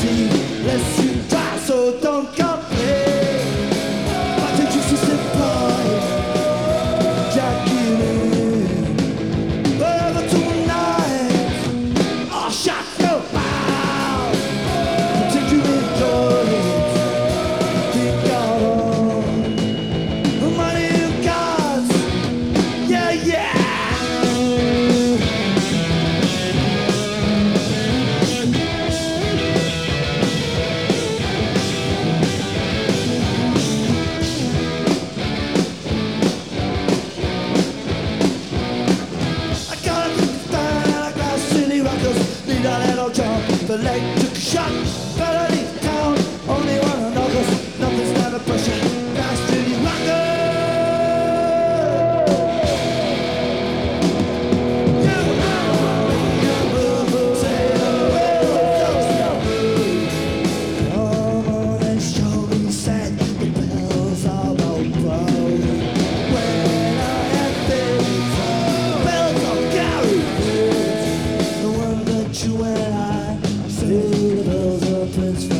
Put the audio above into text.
see, less you try, so don't complain. But did you see the boy, Jackie Lee? Forever tonight, I'll shut your mouth. Take you enjoy it, think out all the money you got, yeah, yeah. Need a little job, the leg took a shot. Better leave town, only wanna know 'cause nothing's never pressure. That's really longer. Come on and show me, said the bells are all broken. When I have things, bells are carried. The one that you and I say the bells are Prince.